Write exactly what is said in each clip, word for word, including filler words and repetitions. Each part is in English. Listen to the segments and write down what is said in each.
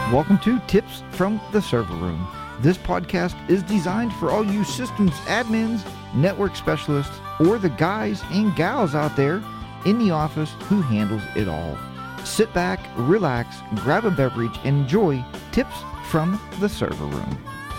Welcome to Tips from the Server Room. This podcast is designed for all you systems admins, network specialists, or the guys and gals out there in the office who handles it all. Sit back, relax, grab a beverage, and enjoy Tips from the Server Room.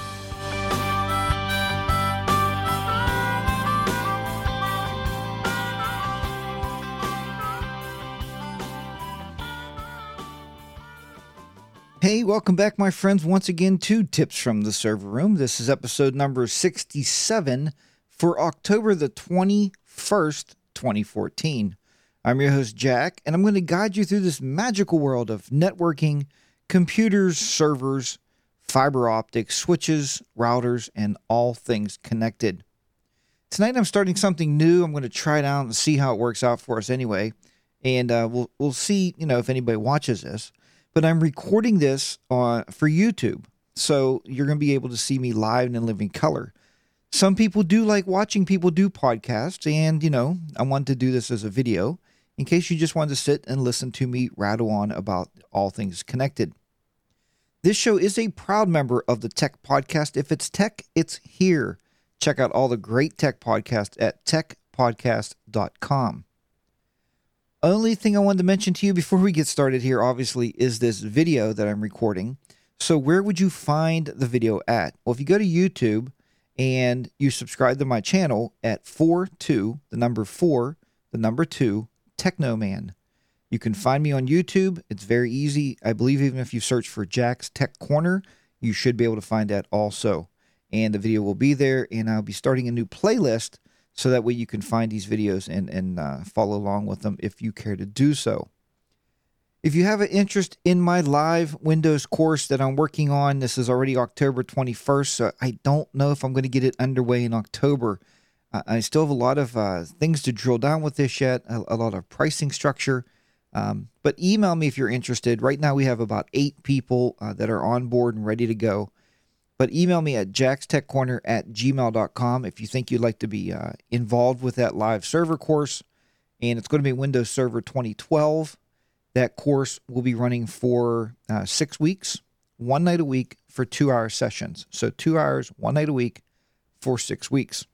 Hey, welcome back, my friends, once again to Tips from the Server Room. This is episode number sixty-seven for October the twenty-first, twenty fourteen. I'm your host, Jack, and I'm going to guide you through this magical world of networking, computers, servers, fiber optics, switches, routers, and all things connected. Tonight, I'm starting something new. I'm going to try it out and see how it works out for us anyway, and uh, we'll we'll see, you know, if anybody watches this. But I'm recording this uh, for YouTube, so you're going to be able to see me live and in living color. Some people do like watching people do podcasts, and, you know, I wanted to do this as a video in case you just wanted to sit and listen to me rattle on about all things connected. This show is a proud member of the Tech Podcast. If it's tech, it's here. Check out all the great tech podcasts at tech podcast dot com. Only thing I wanted to mention to you before we get started here, obviously, is this video that I'm recording. So where would you find the video at? Well, if you go to YouTube and you subscribe to my channel at four two, the number four, the number two, Technoman. You can find me on YouTube. It's very easy. I believe even if you search for Jack's Tech Corner, you should be able to find that also. And the video will be there, and I'll be starting a new playlist so that way you can find these videos and, and uh, follow along with them if you care to do so. If you have an interest in my live Windows course that I'm working on, this is already October twenty-first, so I don't know if I'm going to get it underway in October. Uh, I still have a lot of uh, things to drill down with this yet, a, a lot of pricing structure. Um, but email me if you're interested. Right now we have about eight people uh, that are on board and ready to go. But email me at jackstechcorner at gmail dot com if you think you'd like to be uh, involved with that live server course. And it's going to be Windows Server twenty twelve. That course will be running for uh, six weeks, one night a week for two-hour sessions. So two hours, one night a week for six weeks.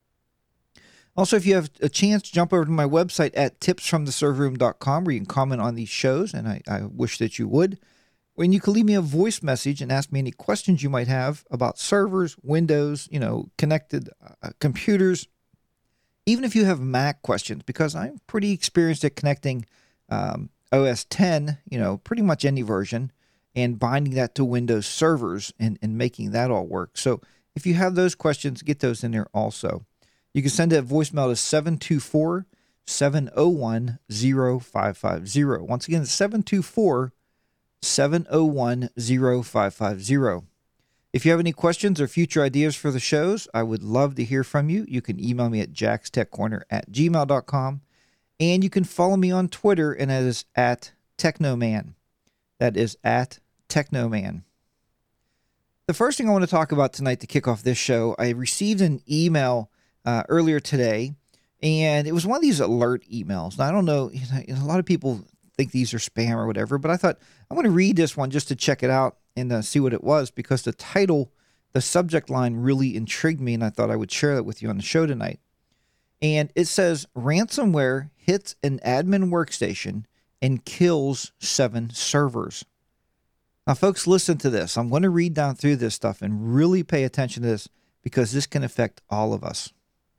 Also, if you have a chance, jump over to my website at tips from the server room dot com where you can comment on these shows, and I, I wish that you would. When you can leave me a voice message and ask me any questions you might have about servers, Windows, you know, connected uh, computers, even if you have Mac questions, because I'm pretty experienced at connecting um, O S ten, you know, pretty much any version, and binding that to Windows servers and, and making that all work. So if you have those questions, get those in there also. You can send a voicemail to seven two four, seven oh one, oh five five oh. Once again, seven two four, seven oh one, oh five five oh. If you have any questions or future ideas for the shows, I would love to hear from you. You can email me at jackstechcorner at gmail dot com, and you can follow me on Twitter, and that is at Technoman. That is at Technoman. The first thing I want to talk about tonight to kick off this show, I received an email uh, earlier today, and it was one of these alert emails. Now, I don't know, you know, a lot of people think these are spam or whatever, but I thought I'm going to read this one just to check it out and uh, see what it was, because the title, the subject line really intrigued me, and I thought I would share that with you on the show tonight. And it says, ransomware hits an admin workstation and kills seven servers. Now, folks, listen to this. I'm going to read down through this stuff and really pay attention to this, because this can affect all of us.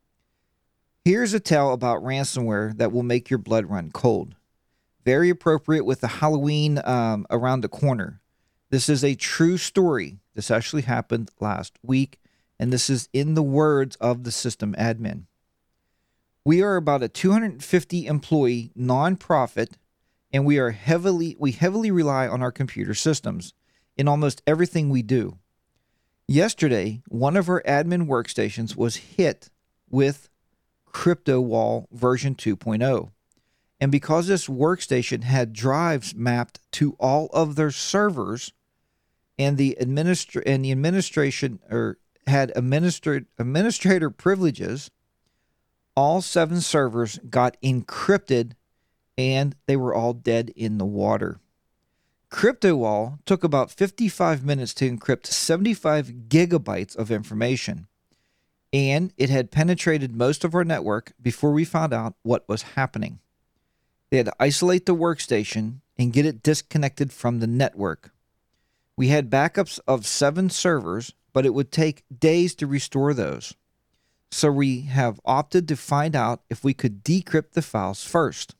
Here's a tale about ransomware that will make your blood run cold. Very appropriate with the Halloween um, around the corner. This is a true story. This actually happened last week, and this is in the words of the system admin. We are about a two hundred fifty employee nonprofit, and we are heavily we heavily rely on our computer systems in almost everything we do. Yesterday, one of our admin workstations was hit with CryptoWall version two point oh. And because this workstation had drives mapped to all of their servers, and the administra- and the administration or had administra- administrator privileges, all seven servers got encrypted, and they were all dead in the water. CryptoWall took about fifty-five minutes to encrypt seventy-five gigabytes of information, and it had penetrated most of our network before we found out what was happening. They had to isolate the workstation and get it disconnected from the network. We had backups of seven servers, but it would take days to restore those. So we have opted to find out if we could decrypt the files first.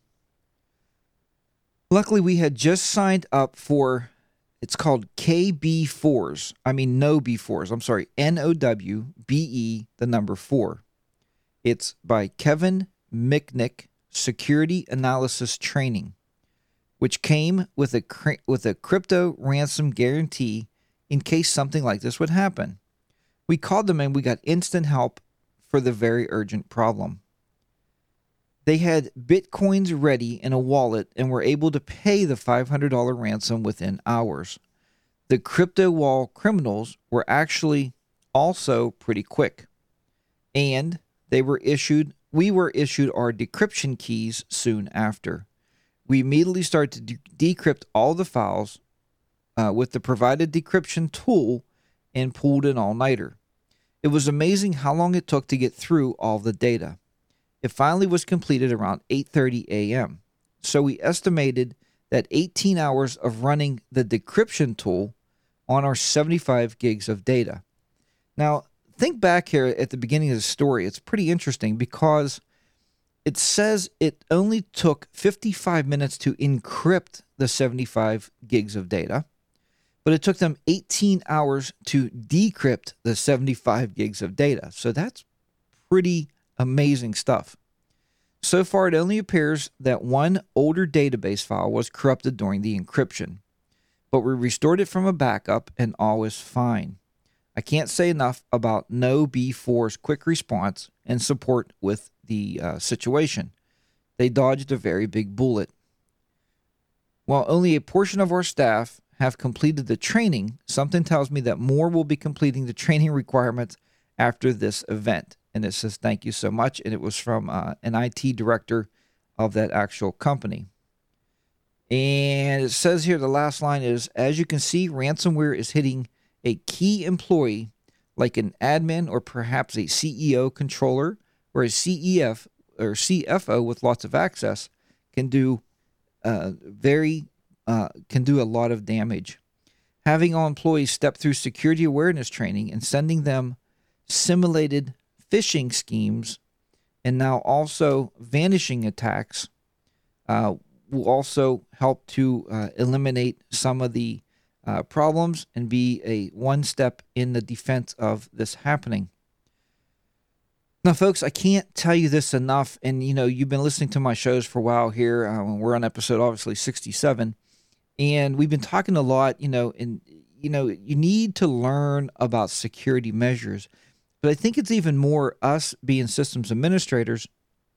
Luckily, we had just signed up for, it's called K B fours. I mean, no B fours. I'm sorry, N O W B E, the number four. It's by Kevin Mitnick Security Analysis Training, which came with a with a crypto ransom guarantee in case something like this would happen. We called them and we got instant help for the very urgent problem. They had Bitcoins ready in a wallet and were able to pay the five hundred dollars ransom within hours. The CryptoWall criminals were actually also pretty quick, and they were issued. We were issued our decryption keys soon after. We immediately started to de- decrypt all the files uh, with the provided decryption tool and pulled an all-nighter. It was amazing how long it took to get through all the data. It finally was completed around eight thirty a.m. So we estimated that eighteen hours of running the decryption tool on our seventy-five gigs of data. Now, think back here at the beginning of the story. It's pretty interesting because it says it only took fifty-five minutes to encrypt the seventy-five gigs of data, but it took them eighteen hours to decrypt the seventy-five gigs of data. So that's pretty amazing stuff. So far, it only appears that one older database file was corrupted during the encryption, but we restored it from a backup and all is fine. I can't say enough about No B four's quick response and support with the uh, situation. They dodged a very big bullet. While only a portion of our staff have completed the training, something tells me that more will be completing the training requirements after this event. And it says, thank you so much. And it was from uh, an I T director of that actual company. And it says here, the last line is, as you can see, ransomware is hitting a key employee like an admin or perhaps a C E O controller or a C E F or C F O with lots of access can do uh, very uh, can do a lot of damage. Having all employees step through security awareness training and sending them simulated phishing schemes and now also vanishing attacks uh, will also help to uh, eliminate some of the uh, problems and be a one step in the defense of this happening. Now, folks, I can't tell you this enough, and you know, you've been listening to my shows for a while here. Uh, we're on episode obviously sixty-seven, and we've been talking a lot, you know, and you know, you need to learn about security measures. But I think it's even more us being systems administrators,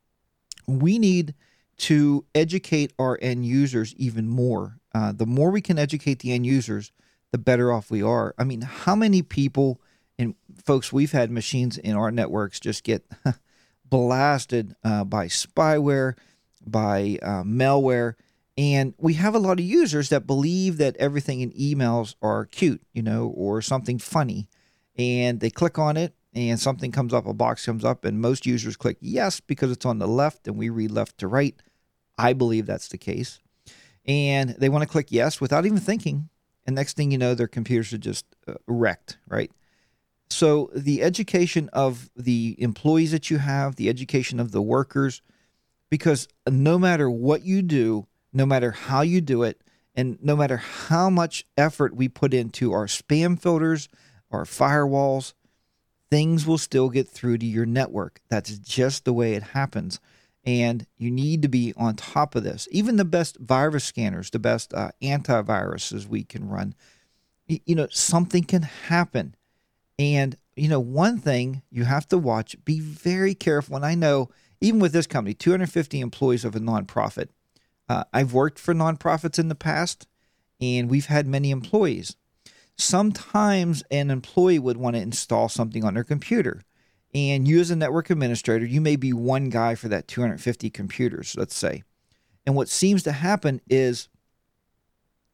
we need to educate our end users even more. Uh, the more we can educate the end users, the better off we are. I mean, how many people, and folks, we've had machines in our networks just get blasted uh, by spyware, by uh, malware, and we have a lot of users that believe that everything in emails are cute, you know, or something funny, and they click on it, and something comes up, a box comes up, and most users click yes because it's on the left and we read left to right. I believe that's the case. And they want to click yes without even thinking. And next thing you know, their computers are just uh, wrecked, right? So the education of the employees that you have, the education of the workers, because no matter what you do, no matter how you do it, and no matter how much effort we put into our spam filters, our firewalls, things will still get through to your network. That's just the way it happens. And you need to be on top of this. Even the best virus scanners, the best uh, antiviruses we can run, you know, something can happen. And, you know, one thing you have to watch, be very careful. And I know, even with this company, two hundred fifty employees of a nonprofit, uh, I've worked for nonprofits in the past, and we've had many employees. Sometimes an employee would want to install something on their computer. And you as a network administrator, you may be one guy for that two hundred fifty computers, let's say. And what seems to happen is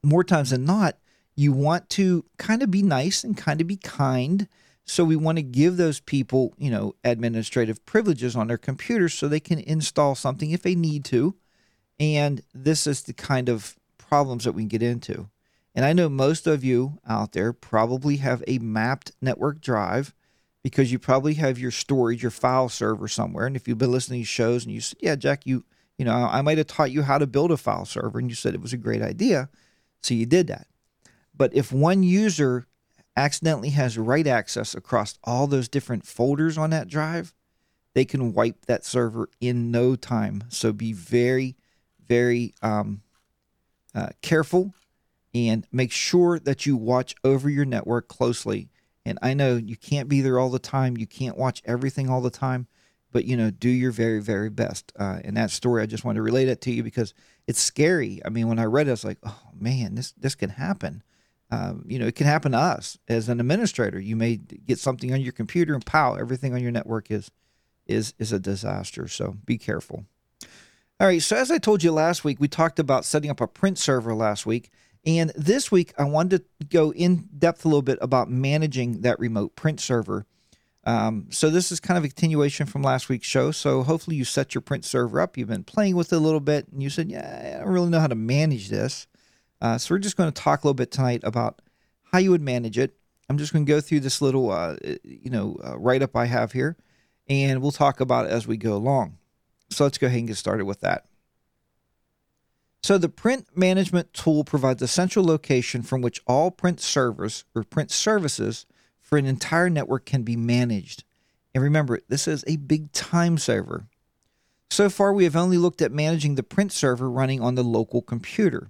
more times than not, you want to kind of be nice and kind of be kind. So we want to give those people, you know, administrative privileges on their computers so they can install something if they need to. And this is the kind of problems that we can get into. And I know most of you out there probably have a mapped network drive because you probably have your storage, your file server somewhere. And if you've been listening to these shows and you said, yeah, Jack, you, you know, I might have taught you how to build a file server, and you said it was a great idea. So you did that. But if one user accidentally has write access across all those different folders on that drive, they can wipe that server in no time. So be very, very um, uh, careful and make sure that you watch over your network closely. And I know you can't be there all the time. You can't watch everything all the time. But, you know, do your very, very best. Uh, and that story, I just wanted to relate it to you because it's scary. I mean, when I read it, I was like, oh, man, this, this can happen. Um, you know, it can happen to us as an administrator. You may get something on your computer and pow, everything on your network is is is a disaster. So be careful. All right. So as I told you last week, we talked about setting up a print server last week. And this week, I wanted to go in depth a little bit about managing that remote print server. Um, so this is kind of a continuation from last week's show. So hopefully you set your print server up. You've been playing with it a little bit, and you said, yeah, I don't really know how to manage this. Uh, so we're just going to talk a little bit tonight about how you would manage it. I'm just going to go through this little, uh, you know, uh, write-up I have here, and we'll talk about it as we go along. So let's go ahead and get started with that. So the print management tool provides a central location from which all print servers or print services for an entire network can be managed. And remember, this is a big time saver. So far, we have only looked at managing the print server running on the local computer.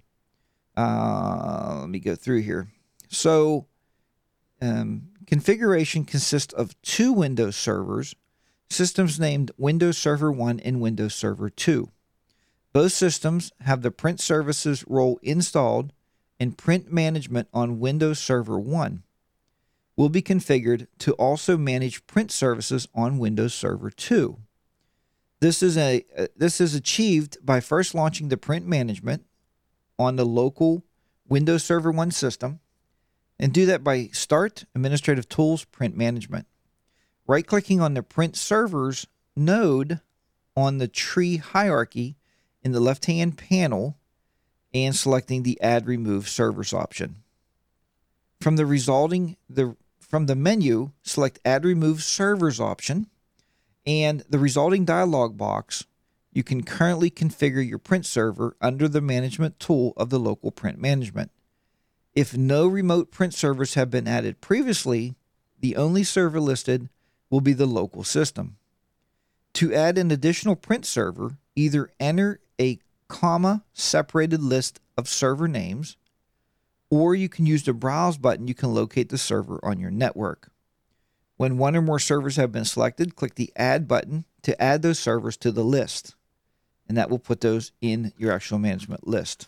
Uh, let me go through here. So um, configuration consists of two Windows servers, systems named Windows Server one and Windows Server two. Both systems have the print services role installed, and print management on Windows Server one will be configured to also manage print services on Windows Server two. This is a uh, this is achieved by first launching the print management on the local Windows Server one system, and do that by Start, Administrative Tools, Print Management. Right-clicking on the Print Servers node on the tree hierarchy in the left-hand panel and selecting the Add Remove Servers option. From the resulting the from the menu, select Add Remove Servers option, and the resulting dialog box, you can currently configure your print server under the management tool of the local print management. If no remote print servers have been added previously, the only server listed will be the local system. To add an additional print server, either enter a comma separated list of server names, or you can use the Browse button. You can locate the server on your network. When one or more servers have been selected, click the Add button to add those servers to the list, and that will put those in your actual management list.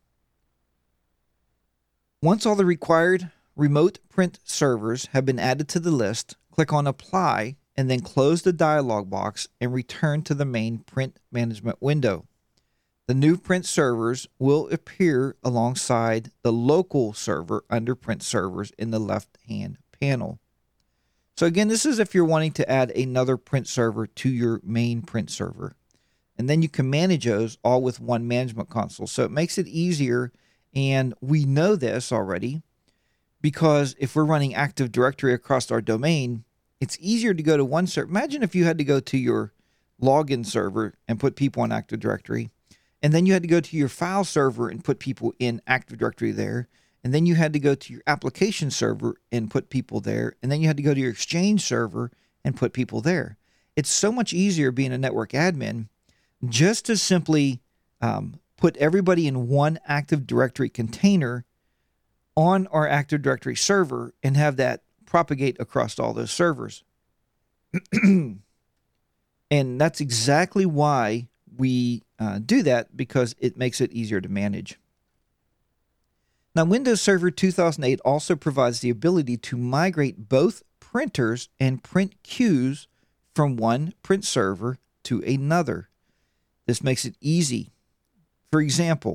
Once all the required remote print servers have been added to the list, click on Apply and then close the dialog box and return to the main print management window. The new print servers will appear alongside the local server under Print Servers in the left-hand panel. So again, this is if you're wanting to add another print server to your main print server. And then you can manage those all with one management console. So it makes it easier, and we know this already because if we're running Active Directory across our domain, it's easier to go to one server. Imagine if you had to go to your login server and put people on Active Directory, and then you had to go to your file server and put people in Active Directory there, and then you had to go to your application server and put people there, and then you had to go to your Exchange server and put people there. It's so much easier being a network admin just to simply um, put everybody in one Active Directory container on our Active Directory server and have that propagate across all those servers. And that's exactly why we uh, do that, because it makes it easier to manage. Now, Windows Server two thousand eight also provides the ability to migrate both printers and print queues from one print server to another. This makes it easy. For example,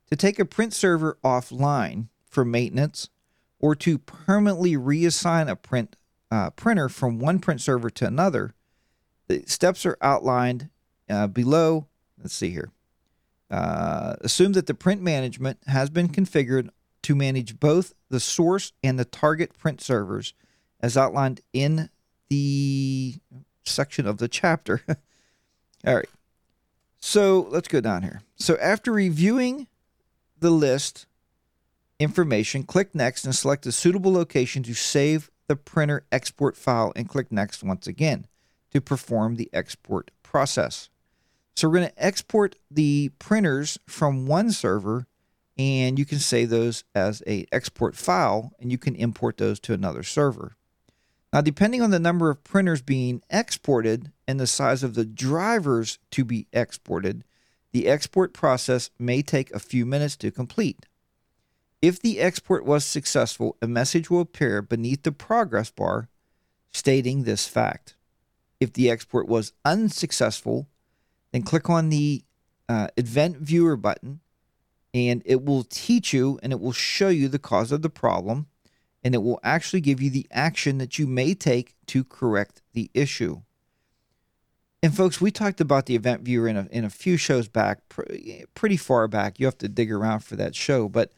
To take a print server offline for maintenance or to permanently reassign a print uh, printer from one print server to another, the steps are outlined uh, below. Let's see here. Uh, assume that the print management has been configured to manage both the source and the target print servers as outlined in the section of the chapter. All right. So let's go down here. So after reviewing the list information, click Next and select a suitable location to save the printer export file and click Next once again to perform the export process. So we're going to export the printers from one server, and you can save those as a export file, and you can import those to another server. Now, depending on the number of printers being exported and the size of the drivers to be exported, the export process may take a few minutes to complete. If the export was successful, a message will appear beneath the progress bar stating this fact. If the export was unsuccessful, then click on the uh, Event Viewer button, and it will teach you and it will show you the cause of the problem, and it will actually give you the action that you may take to correct the issue. And folks, we talked about the Event Viewer in a, in a few shows back, pr pretty far back. You have to dig around for that show, but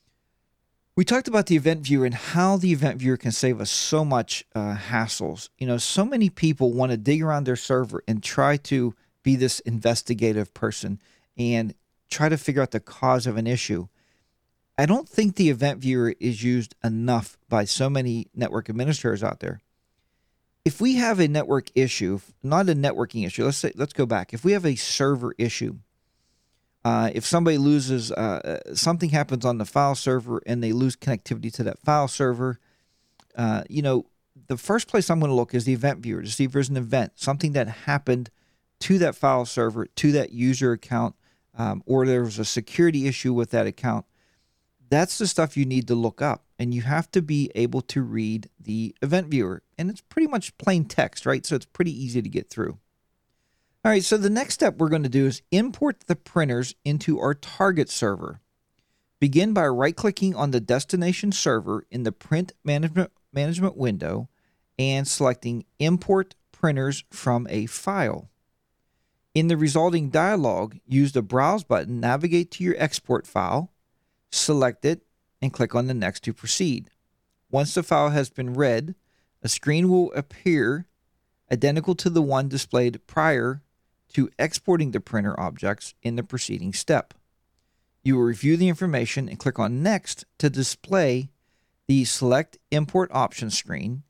we talked about the Event Viewer and how the Event Viewer can save us so much uh, hassles. You know, so many people want to dig around their server and try to be this investigative person and try to figure out the cause of an issue. I don't think the Event Viewer is used enough by so many network administrators out there. If we have a network issue, not a networking issue, let's say, let's go back. If we have a server issue, uh, if somebody loses, uh, something happens on the file server and they lose connectivity to that file server, uh, you know, the first place I'm going to look is the Event Viewer to see if there's an event, something that happened to that file server, to that user account, um, or there was a security issue with that account. That's the stuff you need to look up, and you have to be able to read the Event Viewer, and it's pretty much plain text, right? So it's pretty easy to get through. All right, so the next step we're going to do is import the printers into our target server. Begin by right-clicking on the destination server in the Print Management, management window and selecting Import Printers from a File. In the resulting dialog, use the Browse button, navigate to your export file, select it, and click on the Next to proceed. Once the file has been read, a screen will appear identical to the one displayed prior to exporting the printer objects in the preceding step. You will review the information and click on Next to display the Select Import Options screen.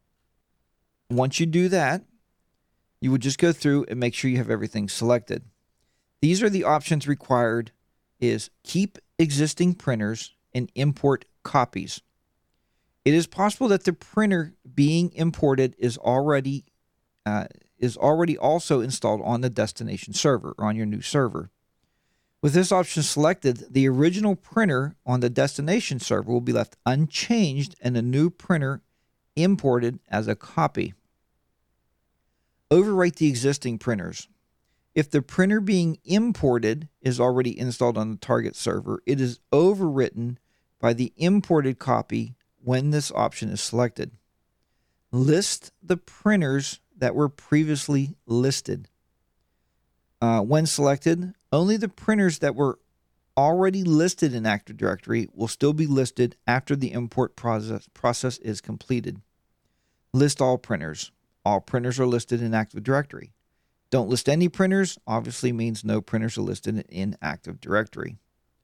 Once you do that, you would just go through and make sure you have everything selected. These are the options required is keep existing printers and import copies. It is possible that the printer being imported is already uh, is already also installed on the destination server or on your new server. With this option selected, the original printer on the destination server will be left unchanged and a new printer imported as a copy. Overwrite the existing printers. If the printer being imported is already installed on the target server, it is overwritten by the imported copy when this option is selected. List the printers that were previously listed. Uh, when selected, only the printers that were already listed in Active Directory will still be listed after the import process, process is completed. List all printers. All printers are listed in Active Directory. Don't list any printers, obviously means no printers are listed in Active Directory.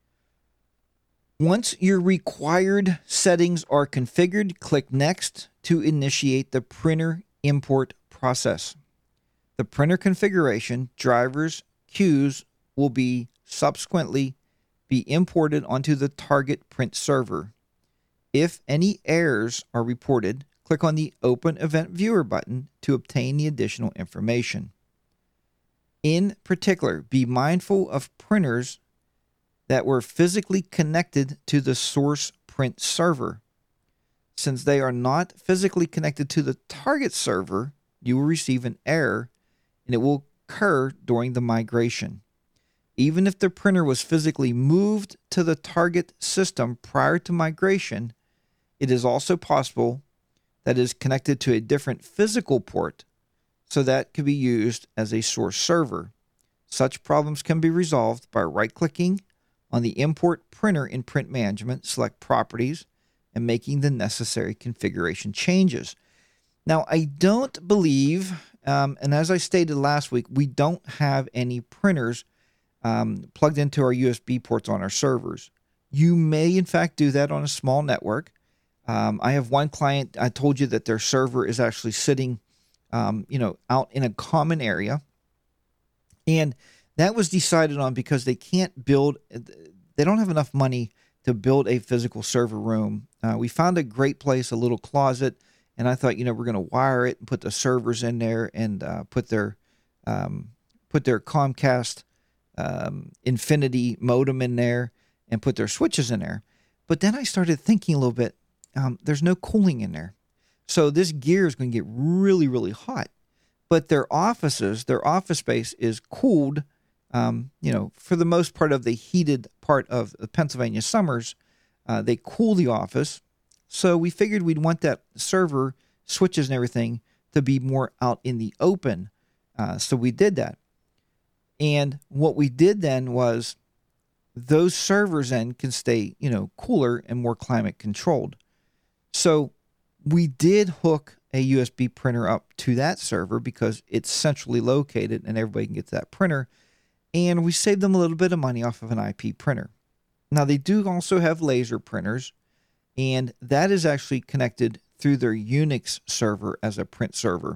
Once your required settings are configured, click Next to initiate the printer import process. The printer configuration, drivers, queues will be subsequently be imported onto the target print server. If any errors are reported, click on the Open Event Viewer button to obtain the additional information. In particular, be mindful of printers that were physically connected to the source print server. Since they are not physically connected to the target server, you will receive an error and it will occur during the migration. even if the printer was physically moved to the target system prior to migration, it is also possible that it is connected to a different physical port, so that could be used as a source server. Such problems can be resolved by right-clicking on the import printer in Print Management, select Properties, and making the necessary configuration changes. Now, I don't believe, um, and as I stated last week, we don't have any printers um, plugged into our U S B ports on our servers. You may, in fact, do that on a small network. Um, I have one client, I told you that their server is actually sitting, um, you know, out in a common area. And that was decided on because they can't build, they don't have enough money to build a physical server room. Uh, we found a great place, a little closet, and I thought, you know, we're going to wire it and put the servers in there and uh, put their um, put their Comcast um, Infinity modem in there and put their switches in there. But then I started thinking a little bit, um, there's no cooling in there. So this gear is going to get really, really hot. But their offices, their office space is cooled, um, you know, for the most part of the heated part of the Pennsylvania summers. Uh, they cool the office. So we figured we'd want that server, switches and everything to be more out in the open. Uh, so we did that. And what we did then was those servers then can stay, you know, cooler and more climate controlled. So we did hook a U S B printer up to that server because it's centrally located and everybody can get to that printer. And we saved them a little bit of money off of an I P printer. Now, they do also have laser printers, and that is actually connected through their Unix server as a print server.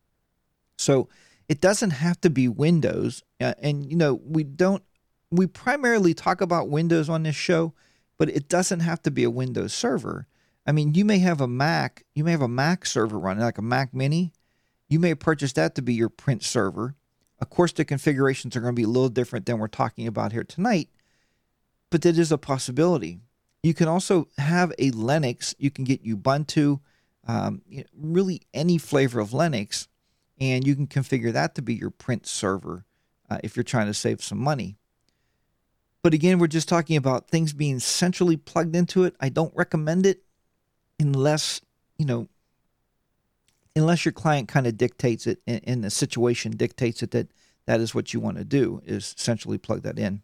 So it doesn't have to be Windows. Uh, and, you know, we don't, we primarily talk about Windows on this show, but it doesn't have to be a Windows server. I mean, you may have a Mac, you may have a Mac server running, like a Mac Mini. You may purchase that to be your print server. Of course, the configurations are going to be a little different than we're talking about here tonight, but that is a possibility. You can also have a Linux. You can get Ubuntu, um, really any flavor of Linux, and you can configure that to be your print server uh, if you're trying to save some money. But again, we're just talking about things being centrally plugged into it. I don't recommend it unless, you know, unless your client kind of dictates it and, and the situation dictates it that that is what you want to do, is centrally plug that in.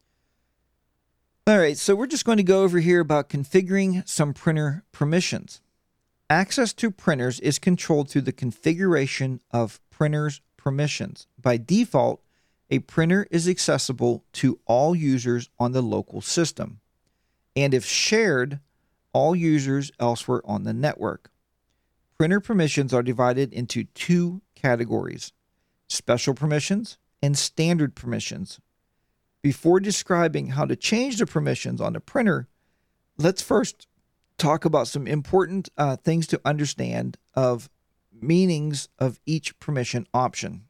All right, so we're just going to go over here about configuring some printer permissions. Access to printers is controlled through the configuration of printers permissions. By default, a printer is accessible to all users on the local system, and if shared, all users elsewhere on the network. Printer permissions are divided into two categories: special permissions and standard permissions. Before describing how to change the permissions on the printer, let's first talk about some important uh, things to understand of meanings of each permission option.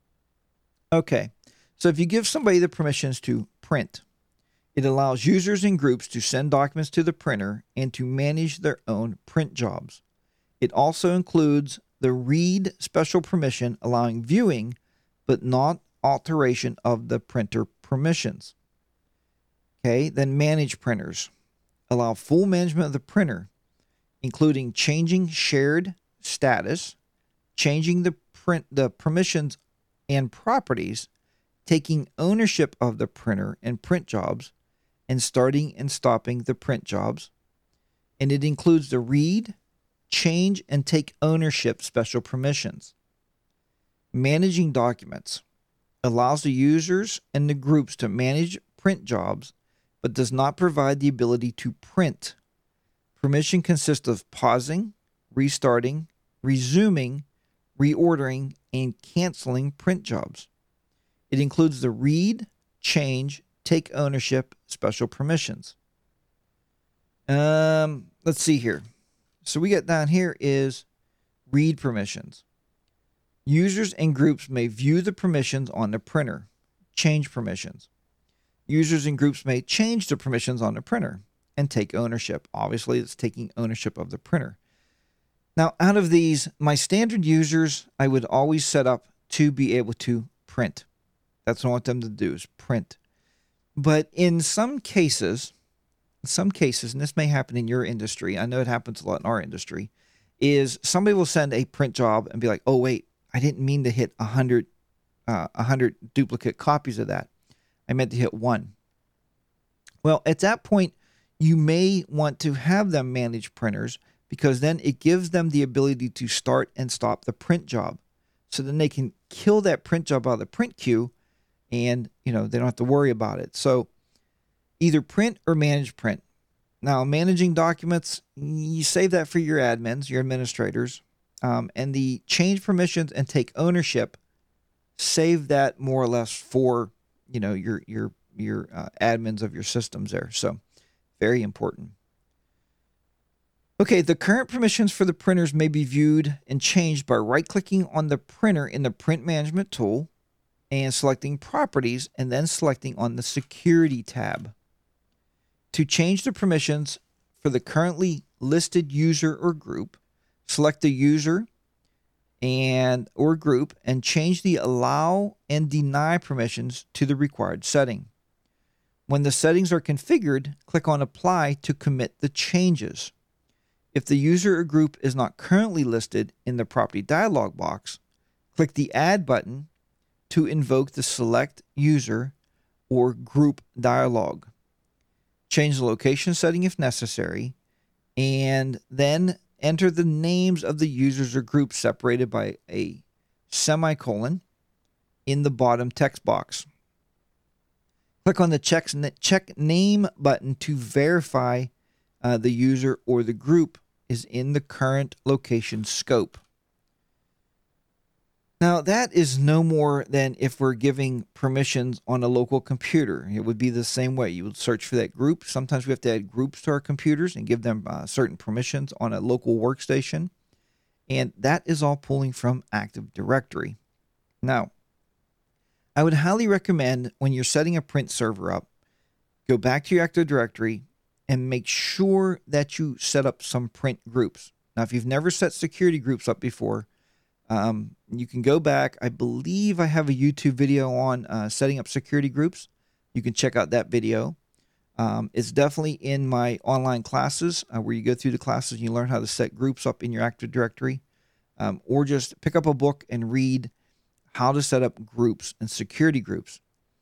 Okay, so if you give somebody the permissions to print, it allows users and groups to send documents to the printer and to manage their own print jobs. It also includes the read special permission, allowing viewing, but not alteration of the printer permissions. Okay, then manage printers. Allow full management of the printer, including changing shared status, changing the print the permissions and properties, taking ownership of the printer and print jobs, and starting and stopping the print jobs. And it includes the read, change, and take ownership special permissions. Managing documents allows the users and the groups to manage print jobs, but does not provide the ability to print. Permission consists of pausing, restarting, resuming, reordering, and canceling print jobs. It includes the read, change, take ownership special permissions. Um, let's see here. So we get down here is read permissions. Users and groups may view the permissions on the printer. Change permissions. Users and groups may change the permissions on the printer and take ownership. Obviously, it's taking ownership of the printer. Now, out of these, my standard users, I would always set up to be able to print. That's what I want them to do, is print. But in some cases, some cases, and this may happen in your industry, I know it happens a lot in our industry, is somebody will send a print job and be like, oh, wait, I didn't mean to hit one hundred, uh, one hundred duplicate copies of that. I meant to hit one. Well, at that point, you may want to have them manage printers because then it gives them the ability to start and stop the print job. So then they can kill that print job out of the print queue and, you know, they don't have to worry about it. So either print or manage print. Now, managing documents, you save that for your admins, your administrators, um, and the change permissions and take ownership, save that more or less for, you know, your your your uh, admins of your systems there. So very important. Okay, the current permissions for the printers may be viewed and changed by right-clicking on the printer in the Print Management tool and selecting Properties and then selecting on the Security tab. To change the permissions for the currently listed user or group, select the user and or group and change the allow and deny permissions to the required setting. When the settings are configured, click on Apply to commit the changes. If the user or group is not currently listed in the property dialog box, click the Add button to invoke the Select User or Group dialog. Change the location setting if necessary, and then enter the names of the users or groups separated by a semicolon in the bottom text box. Click on the check, check Name button to verify uh, the user or the group is in the current location scope. Now, that is no more than if we're giving permissions on a local computer. It would be the same way. You would search for that group. Sometimes we have to add groups to our computers and give them uh, certain permissions on a local workstation. And that is all pulling from Active Directory. Now, I would highly recommend when you're setting a print server up, go back to your Active Directory and make sure that you set up some print groups. Now, if you've never set security groups up before, Um, you can go back. I believe I have a YouTube video on uh, setting up security groups. You can check out that video. Um, it's definitely in my online classes uh, where you go through the classes and you learn how to set groups up in your Active Directory. Um, or just pick up a book and read how to set up groups and security groups.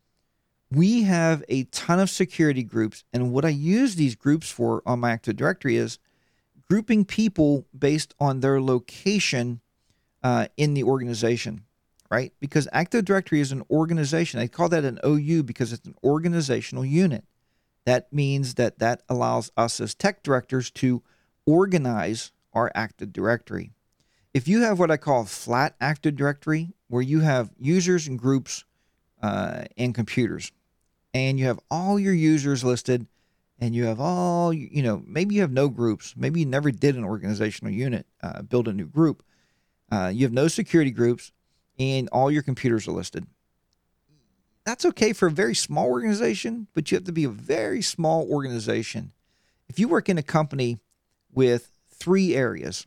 We have a ton of security groups, and what I use these groups for on my Active Directory is grouping people based on their location Uh, in the organization, right? Because Active Directory is an organization. I call that an O U because it's an organizational unit. That means that that allows us as tech directors to organize our Active Directory. If you have what I call a flat Active Directory, where you have users and groups uh, and computers, and you have all your users listed, and you have all, you know, maybe you have no groups. Maybe you never did an organizational unit, uh, build a new group. Uh, you have no security groups, and all your computers are listed. That's okay for a very small organization, but you have to be a very small organization. If you work in a company with three areas,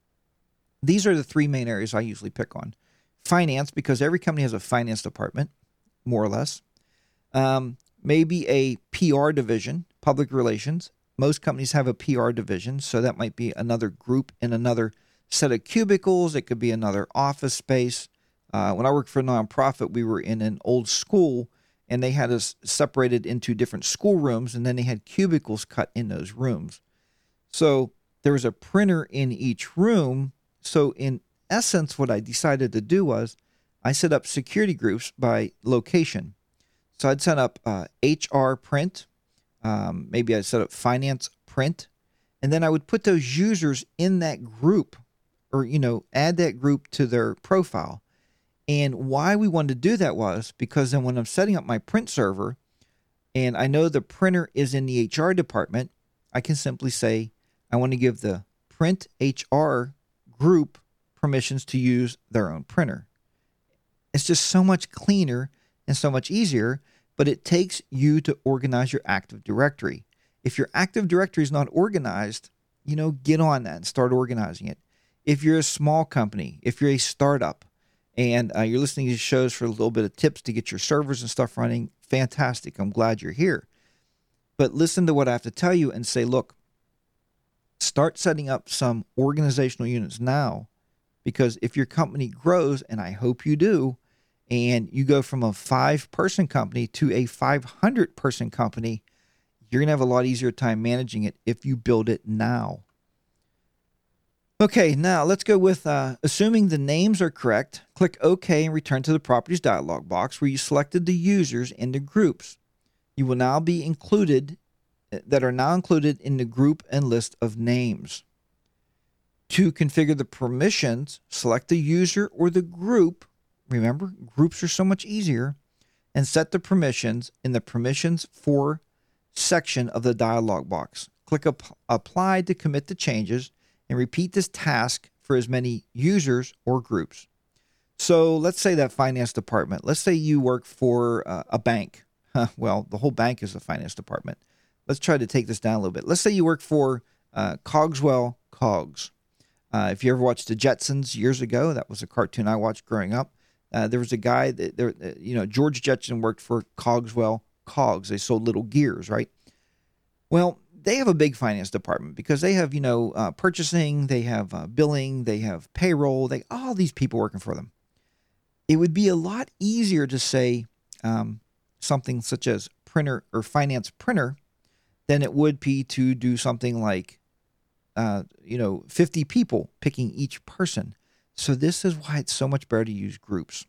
these are the three main areas I usually pick on. Finance, because every company has a finance department, more or less. Um, maybe a P R division, public relations. Most companies have a P R division, so that might be another group in another set of cubicles. It could be another office space. Uh, when I worked for a nonprofit, we were in an old school, and they had us separated into different school rooms, and then they had cubicles cut in those rooms. So there was a printer in each room. So in essence, what I decided to do was I set up security groups by location. So I'd set up uh, H R print. Um, maybe I'd set up finance print. And then I would put those users in that group, or, you know, add that group to their profile. And why we wanted to do that was because then when I'm setting up my print server and I know the printer is in the H R department, I can simply say, I want to give the print H R group permissions to use their own printer. It's just so much cleaner and so much easier, but it takes you to organize your Active Directory. If your Active Directory is not organized, you know, get on that and start organizing it. If you're a small company, if you're a startup, and uh, you're listening to these shows for a little bit of tips to get your servers and stuff running, fantastic. I'm glad you're here. But listen to what I have to tell you and say, look, start setting up some organizational units now, because if your company grows, and I hope you do, and you go from a five-person company to a five hundred person company, you're going to have a lot easier time managing it if you build it now. Okay, now let's go with uh, assuming the names are correct. Click OK and return to the Properties dialog box where you selected the users into groups. You will now be included, that are now included in the group and list of names. To configure the permissions, select the user or the group. Remember, groups are so much easier. And set the permissions in the Permissions For section of the dialog box. Click Apply to commit the changes and repeat this task for as many users or groups. So let's say that finance department. Let's say you work for uh, a bank. Huh, well, the whole bank is the finance department. Let's try to take this down a little bit. Let's say you work for uh, Cogswell Cogs. Uh, if you ever watched the Jetsons years ago, that was a cartoon I watched growing up. Uh, there was a guy that, there, uh, you know, George Jetson worked for Cogswell Cogs. They sold little gears, right? Well, they have a big finance department because they have, you know, uh, purchasing, they have uh, billing, they have payroll, they all these people working for them. It would be a lot easier to say um, something such as printer or finance printer than it would be to do something like, uh, you know, fifty people picking each person. So this is why it's so much better to use groups.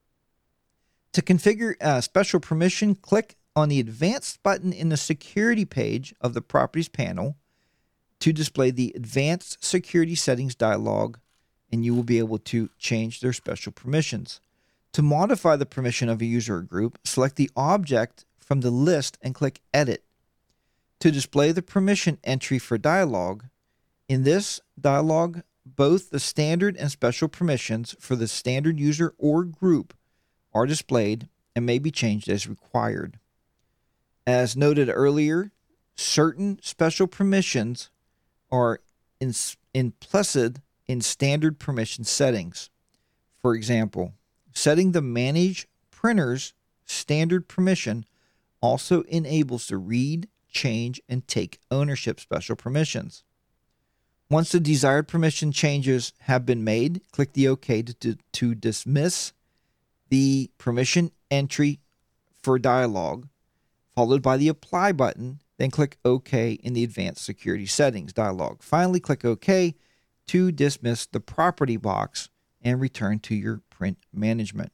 To configure a special permission, click on the Advanced button in the Security page of the Properties panel to display the Advanced Security Settings dialog, and you will be able to change their special permissions. To modify the permission of a user or group, select the object from the list and click Edit. To display the permission entry for dialog, in this dialog, both the standard and special permissions for the standard user or group are displayed and may be changed as required. As noted earlier, certain special permissions are in, implicit in standard permission settings. For example, setting the Manage Printers standard permission also enables the read, change, and take ownership special permissions. Once the desired permission changes have been made, click the OK to, to, to dismiss the permission entry for dialog, followed by the Apply button, then click OK in the Advanced Security Settings dialog. Finally, click OK to dismiss the property box and return to your print management.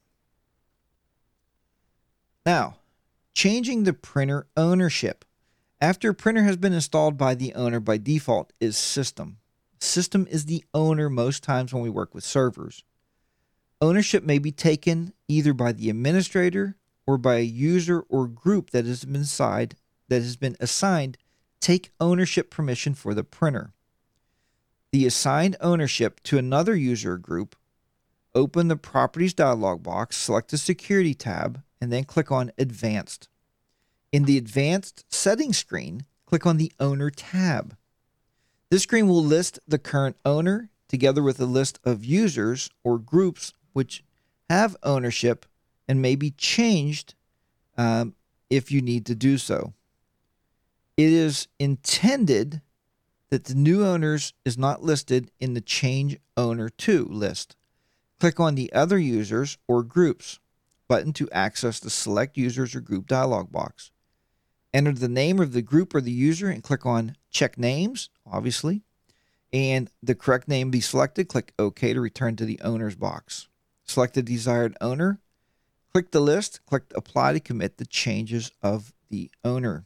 Now, changing the printer ownership. After a printer has been installed by the owner, by default is System. System is the owner most times when we work with servers. Ownership may be taken either by the administrator or by a user or group that has been assigned, that has been assigned take ownership permission for the printer. The assigned ownership to another user or group, open the Properties dialog box, select the Security tab, and then click on Advanced. In the Advanced Settings screen, click on the Owner tab. This screen will list the current owner together with a list of users or groups which have ownership and may be changed um, if you need to do so. It is intended that the new owners is not listed in the Change Owner To list. Click on the Other Users or Groups button to access the Select Users or Group dialog box. Enter the name of the group or the user and click on Check Names, obviously, and the correct name be selected. Click OK to return to the Owners box. Select the desired owner. Click the list. Click Apply to commit the changes of the owner.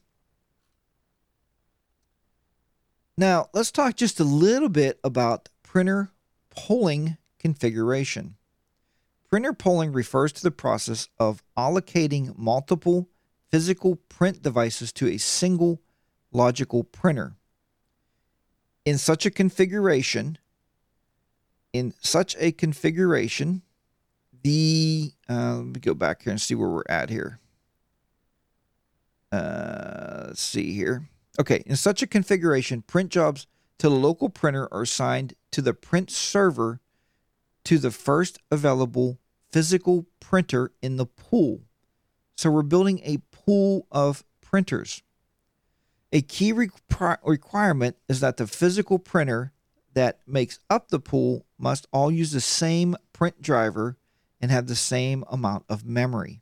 Now, let's talk just a little bit about printer polling configuration. Printer polling refers to the process of allocating multiple physical print devices to a single logical printer. In such a configuration, in such a configuration, the, uh, let me go back here and see where we're at here. Uh, let's see here. Okay, in such a configuration, print jobs to the local printer are assigned to the print server to the first available physical printer in the pool. So we're building a pool of printers. A key requ- requirement is that the physical printer that makes up the pool must all use the same print driver and have the same amount of memory.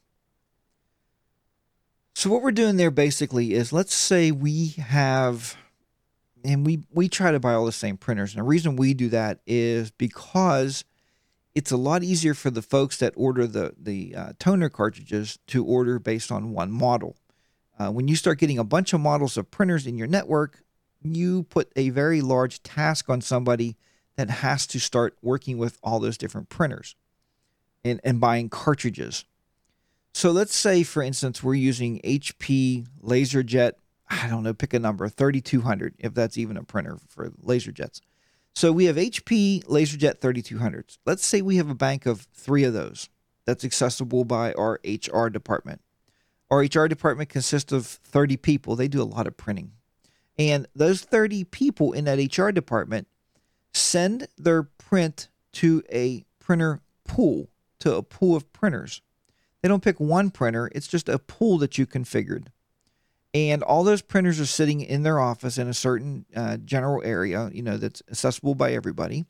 So what we're doing there basically is, let's say we have, and we, we try to buy all the same printers. And the reason we do that is because it's a lot easier for the folks that order the, the uh, toner cartridges to order based on one model. Uh, when you start getting a bunch of models of printers in your network, you put a very large task on somebody that has to start working with all those different printers and, and buying cartridges. So let's say, for instance, we're using H P LaserJet, I don't know, pick a number, thirty-two hundred, if that's even a printer for LaserJets. So we have H P LaserJet thirty-two hundreds. Let's say we have a bank of three of those that's accessible by our H R department. Our H R department consists of thirty people. They do a lot of printing. And those thirty people in that H R department send their print to a printer pool, to a pool of printers. They don't pick one printer. It's just a pool that you configured. And all those printers are sitting in their office in a certain uh, general area, you know, that's accessible by everybody.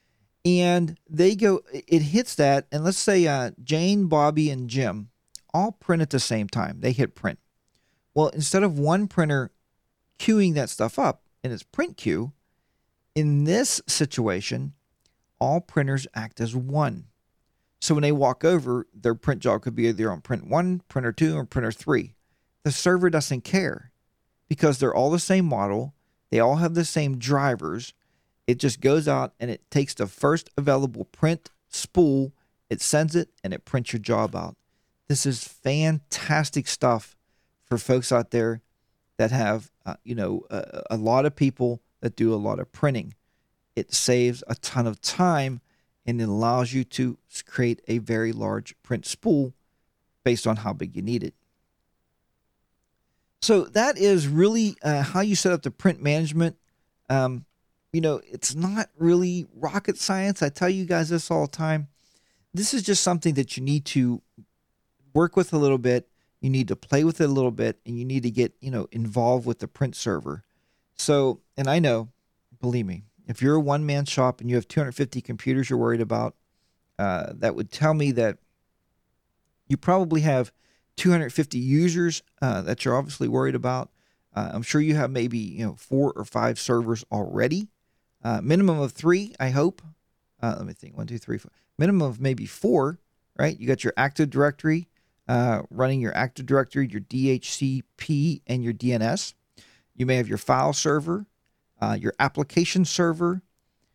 And they go, it hits that. And let's say uh, Jane, Bobby, and Jim all print at the same time. They hit print. Well, instead of one printer queuing that stuff up in its print queue, in this situation, all printers act as one. So when they walk over, their print job could be either on print one, printer two, or printer three. The server doesn't care because they're all the same model. They all have the same drivers. It just goes out and it takes the first available print spool, it sends it, and it prints your job out. This is fantastic stuff for folks out there that have, uh, you know, a, a lot of people that do a lot of printing. It saves a ton of time and it allows you to create a very large print spool based on how big you need it. So that is really uh, how you set up the print management. Um, you know, it's not really rocket science. I tell you guys this all the time. This is just something that you need to work with a little bit. You need to play with it a little bit, and you need to get, you know, involved with the print server. So, and I know, believe me, if you're a one-man shop and you have two hundred fifty computers you're worried about, uh, that would tell me that you probably have two hundred fifty users uh, that you're obviously worried about. Uh, I'm sure you have maybe, you know, four or five servers already. Uh, minimum of three, I hope. Uh, let me think. One, two, three, four. Minimum of maybe four, right? You got your Active Directory, uh, running your Active Directory, your D H C P, and your D N S. You may have your file server, uh, your application server,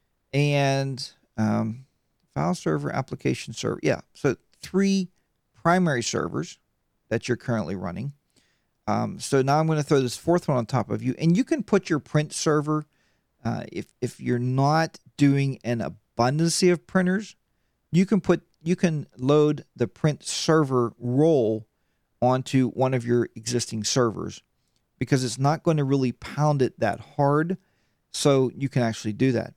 and um, file server, application server. Yeah, so three primary servers that you're currently running. Um, so now I'm going to throw this fourth one on top of you, and you can put your print server, uh, if if you're not doing an abundance of printers, you can put you can load the print server role onto one of your existing servers because it's not going to really pound it that hard. So you can actually do that.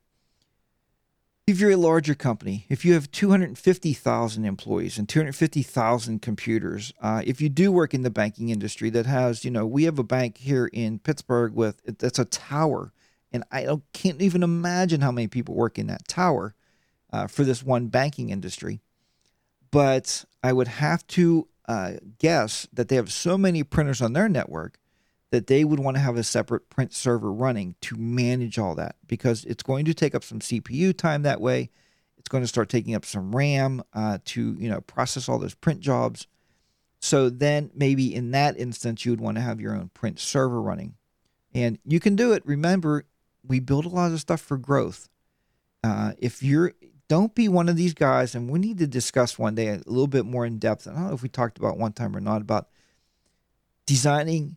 If you're a larger company, if you have two hundred fifty thousand employees and two hundred fifty thousand computers, uh, if you do work in the banking industry that has, you know, we have a bank here in Pittsburgh with, that's a tower, and I don't, can't even imagine how many people work in that tower uh, for this one banking industry. But I would have to uh, guess that they have so many printers on their network that they would want to have a separate print server running to manage all that, because it's going to take up some C P U time that way. It's going to start taking up some RAM uh, to, you know, process all those print jobs. So then maybe in that instance, you would want to have your own print server running. And you can do it. Remember, we build a lot of stuff for growth. Uh, if you're, don't be one of these guys, and we need to discuss one day a little bit more in depth. I don't know if we talked about one time or not, about designing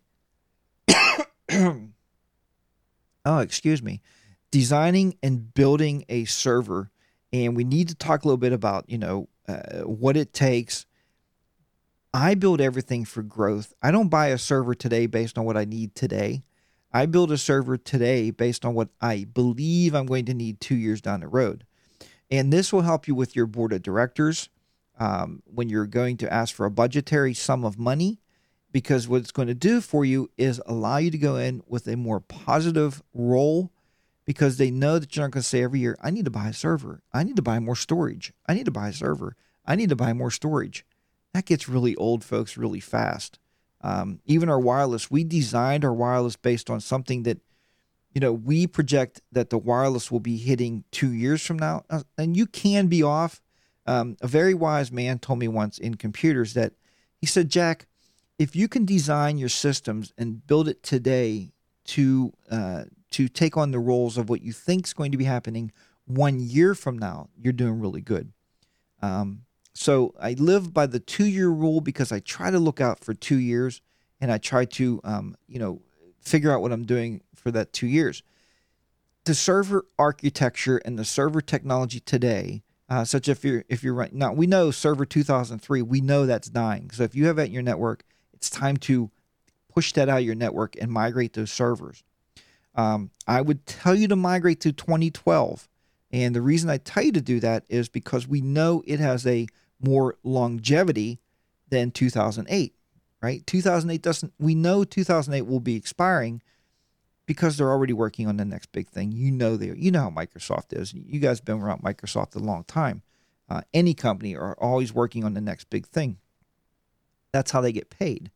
oh, excuse me, designing and building a server. And we need to talk a little bit about, you know, uh, what it takes. I build everything for growth. I don't buy a server today based on what I need today. I build a server today based on what I believe I'm going to need two years down the road. And this will help you with your board of directors. um, when you're going to ask for a budgetary sum of money, because what it's going to do for you is allow you to go in with a more positive role, because they know that you're not going to say every year, I need to buy a server. I need to buy more storage. I need to buy a server. I need to buy more storage. That gets really old, folks, really fast. Um, even our wireless, we designed our wireless based on something that, you know, we project that the wireless will be hitting two years from now. And you can be off. Um, a very wise man told me once in computers that he said, Jack, if you can design your systems and build it today to uh, to take on the roles of what you think is going to be happening one year from now, you're doing really good. Um, so I live by the two-year rule because I try to look out for two years, and I try to, um, you know, figure out what I'm doing for that two years. The server architecture and the server technology today, uh, such if you're if you're right now, we know server two thousand three, we know that's dying. So if you have that in your network, it's time to push that out of your network and migrate those servers. Um, I would tell you to migrate to twenty twelve. And the reason I tell you to do that is because we know it has a more longevity than two thousand eight, right? two thousand eight doesn't, we know two thousand eight will be expiring because they're already working on the next big thing. You know, they, you know how Microsoft is. You guys have been around Microsoft a long time. Uh, any company are always working on the next big thing. That's how they get paid.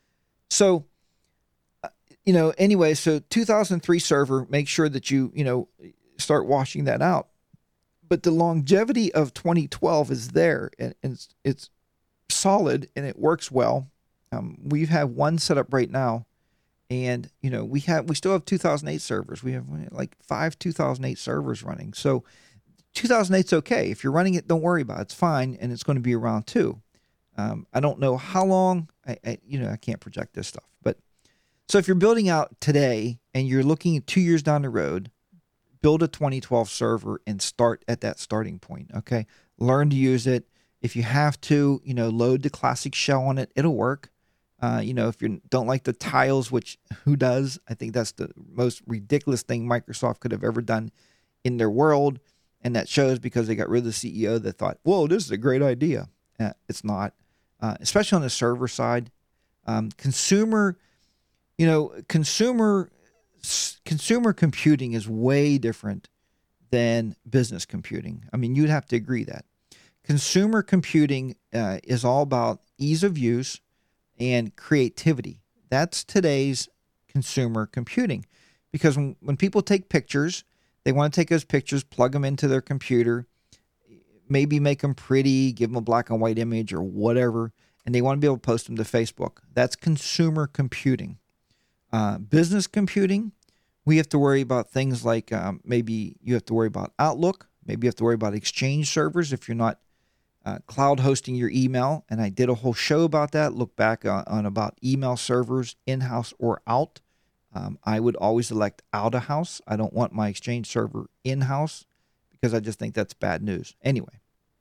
So, uh, you know, anyway, so two thousand three server, make sure that you, you know, start washing that out. But the longevity of twenty twelve is there, and it's, it's solid, and it works well. Um, we have one set up right now, and, you know, we have, we still have two thousand eight servers. We have like five two thousand eight servers running. So two thousand eight's okay. If you're running it, don't worry about it. It's fine, and it's going to be around too. Um, I don't know how long, I, I, you know, I can't project this stuff, but so if you're building out today and you're looking at two years down the road, build a twenty twelve server and start at that starting point. Okay. Learn to use it. If you have to, you know, load the classic shell on it, it'll work. Uh, you know, if you don't like the tiles, which who does, I think that's the most ridiculous thing Microsoft could have ever done in their world. And that shows because they got rid of the C E O that thought, whoa, this is a great idea. Uh, it's not. Uh, especially on the server side. Um, consumer, you know, consumer consumer computing is way different than business computing. I mean, you'd have to agree that. Consumer computing uh, is all about ease of use and creativity. That's today's consumer computing. Because when, when people take pictures, they want to take those pictures, plug them into their computer, maybe make them pretty, give them a black and white image or whatever, and they want to be able to post them to Facebook. That's consumer computing. Uh, business computing, we have to worry about things like um, maybe you have to worry about Outlook. Maybe you have to worry about Exchange servers if you're not uh, cloud hosting your email. And I did a whole show about that. Look back on, on about email servers, in-house or out. Um, I would always elect out-of-house. I don't want my Exchange server in-house, because I just think that's bad news. Anyway,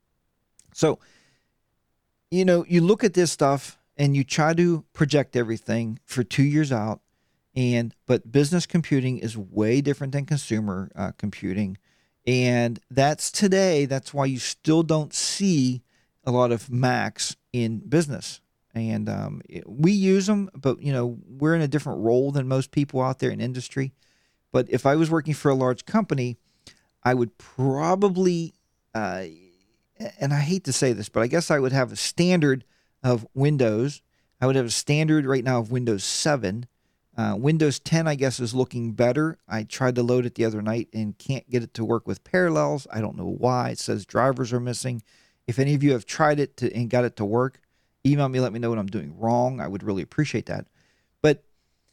so, you know, you look at this stuff and you try to project everything for two years out, and but business computing is way different than consumer uh, computing, and that's today. That's why you still don't see a lot of Macs in business, and um, we use them, but, you know, we're in a different role than most people out there in industry. But if I was working for a large company, I would probably, uh, and I hate to say this, but I guess I would have a standard of Windows. I would have a standard right now of Windows seven. Uh, Windows ten, I guess, is looking better. I tried to load it the other night and can't get it to work with Parallels. I don't know why. It says drivers are missing. If any of you have tried it to, and got it to work, email me, let me know what I'm doing wrong. I would really appreciate that. But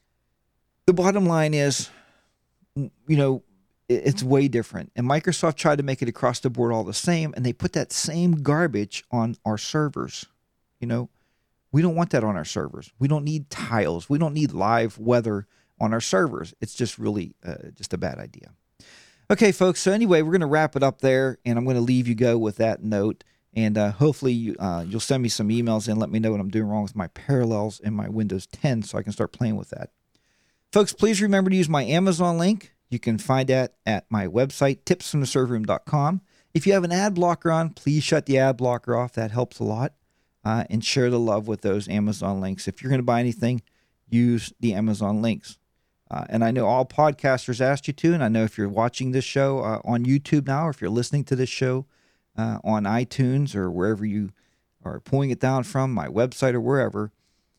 the bottom line is, you know, it's way different. And Microsoft tried to make it across the board all the same, and they put that same garbage on our servers. You know, we don't want that on our servers. We don't need tiles. We don't need live weather on our servers. It's just really uh, just a bad idea. Okay, folks. So anyway, we're going to wrap it up there, and I'm going to leave you go with that note. And uh, hopefully you, uh, you'll send me some emails and let me know what I'm doing wrong with my Parallels and my Windows ten so I can start playing with that. Folks, please remember to use my Amazon link. You can find that at my website, tips from the server room dot com. If you have an ad blocker on, please shut the ad blocker off. That helps a lot. Uh, and share the love with those Amazon links. If you're going to buy anything, use the Amazon links. Uh, and I know all podcasters asked you to, and I know if you're watching this show uh, on YouTube now, or if you're listening to this show uh, on iTunes or wherever you are pulling it down from, my website or wherever,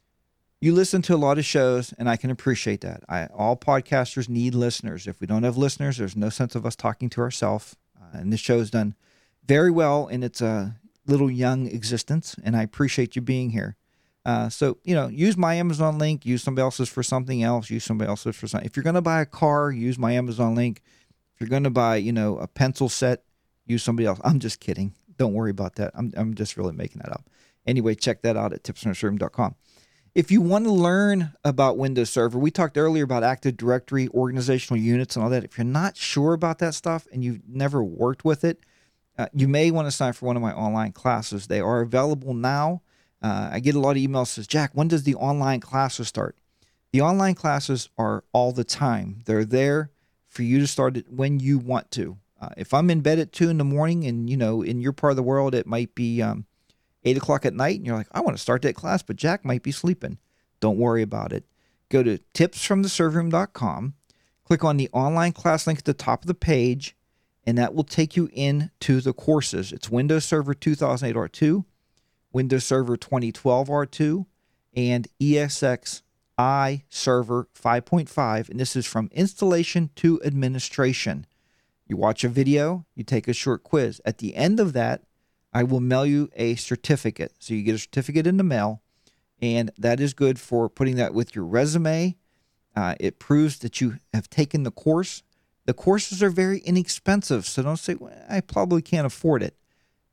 you listen to a lot of shows, and I can appreciate that. I, all podcasters need listeners. If we don't have listeners, there's no sense of us talking to ourselves. Uh, and this show is done very well in its uh, little young existence, and I appreciate you being here. Uh, so, you know, use my Amazon link, use somebody else's for something else, use somebody else's for something. If you're going to buy a car, use my Amazon link. If you're going to buy, you know, a pencil set, use somebody else. I'm just kidding. Don't worry about that. I'm I'm just really making that up. Anyway, check that out at tips from the server room dot com. If you want to learn about Windows Server, we talked earlier about Active Directory, organizational units, and all that. If you're not sure about that stuff and you've never worked with it, uh, you may want to sign up for one of my online classes. They are available now. Uh, I get a lot of emails that says, Jack, when does the online classes start? The online classes are all the time. They're there for you to start it when you want to. Uh, if I'm in bed at two in the morning and, you know, in your part of the world, it might be um, eight o'clock at night and you're like, I want to start that class, but Jack might be sleeping. Don't worry about it. Go to tips from the server room dot com, click on the online class link at the top of the page, and that will take you into the courses. It's Windows Server two thousand eight R two. Windows Server twenty twelve R two, and E S X i Server five point five, and this is from installation to administration. You watch a video, you take a short quiz. At the end of that, I will mail you a certificate. So you get a certificate in the mail, and that is good for putting that with your resume. Uh, it proves that you have taken the course. The courses are very inexpensive, so don't say, well, I probably can't afford it.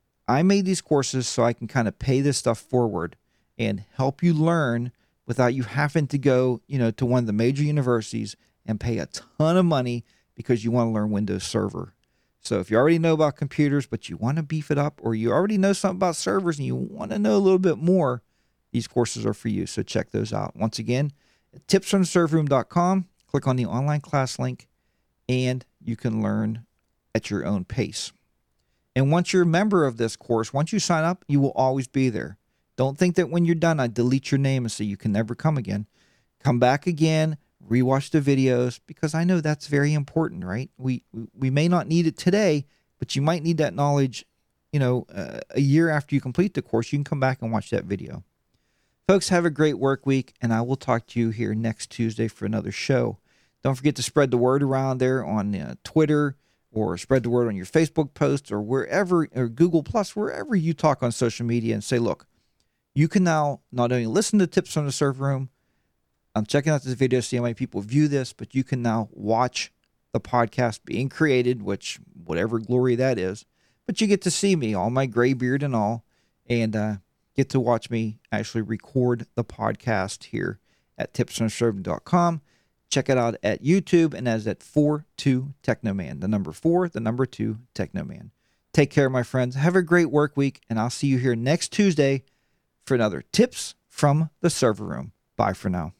I made these courses so I can kind of pay this stuff forward and help you learn without you having to go, you know, to one of the major universities and pay a ton of money because you want to learn Windows Server. So if you already know about computers, but you want to beef it up, or you already know something about servers and you want to know a little bit more, these courses are for you. So check those out. Once again, tips from the server room dot com, click on the online class link, and you can learn at your own pace. And once you're a member of this course, once you sign up, you will always be there. Don't think that when you're done, I delete your name and say you can never come again. Come back again, rewatch the videos, because I know that's very important, right? We we may not need it today, but you might need that knowledge, you know, uh, a year after you complete the course. You can come back and watch that video. Folks, have a great work week, and I will talk to you here next Tuesday for another show. Don't forget to spread the word around there on uh, Twitter, or spread the word on your Facebook posts, or wherever, or Google Plus, wherever you talk on social media, and say, look, you can now not only listen to Tips from the Server Room, I'm checking out this video to see how many people view this, but you can now watch the podcast being created, which, whatever glory that is, but you get to see me, all my gray beard and all, and uh, get to watch me actually record the podcast here at tips from the server room dot com. Check it out at YouTube, and as at four two Technoman. The number four, the number two Technoman. Take care, my friends. Have a great work week, and I'll see you here next Tuesday for another Tips from the Server Room. Bye for now.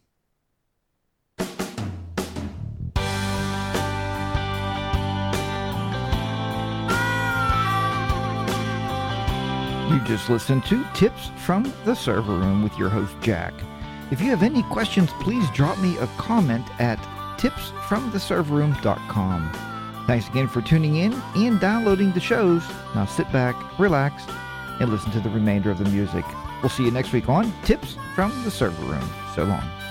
You just listened to Tips from the Server Room with your host, Jack. If you have any questions, please drop me a comment at tips from the server room dot com. Thanks again for tuning in and downloading the shows. Now sit back, relax, and listen to the remainder of the music. We'll see you next week on Tips from the Server Room. So long.